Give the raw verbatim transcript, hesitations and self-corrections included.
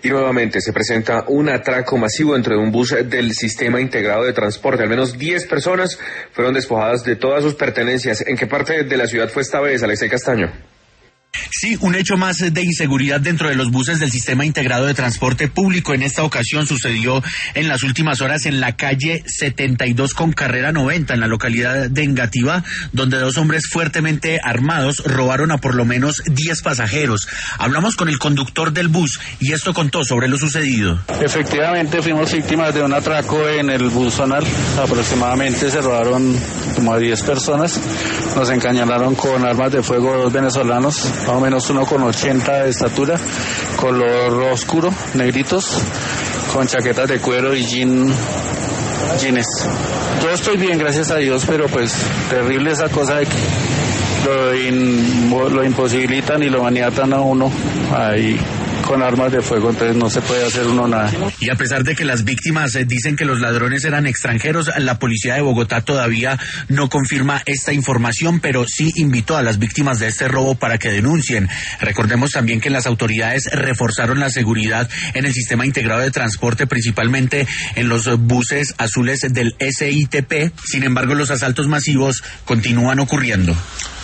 Y nuevamente se presenta un atraco masivo dentro de un bus del Sistema Integrado de Transporte. Al menos diez personas fueron despojadas de todas sus pertenencias. ¿En qué parte de la ciudad fue esta vez, Alexei Castaño? Sí, un hecho más de inseguridad dentro de los buses del Sistema Integrado de Transporte Público. En esta ocasión sucedió en las últimas horas en la calle setenta y dos con carrera noventa, en la localidad de Engativá, donde dos hombres fuertemente armados robaron a por lo menos diez pasajeros. Hablamos con el conductor del bus y esto contó sobre lo sucedido. Efectivamente, fuimos víctimas de un atraco en el bus zonal. Aproximadamente se robaron como a diez personas. Nos encañonaron con armas de fuego dos venezolanos, más o menos uno con ochenta de estatura, color oscuro, negritos, con chaquetas de cuero y jean, jeans. Yo estoy bien, gracias a Dios, pero pues terrible esa cosa de que lo, in, lo imposibilitan y lo maniatan a uno ahí con armas de fuego, entonces no se puede hacer uno nada. Y a pesar de que las víctimas eh, dicen que los ladrones eran extranjeros, la policía de Bogotá todavía no confirma esta información, pero sí invitó a las víctimas de este robo para que denuncien. Recordemos también que las autoridades reforzaron la seguridad en el Sistema Integrado de Transporte, principalmente en los buses azules del S I T P. Sin embargo, los asaltos masivos continúan ocurriendo.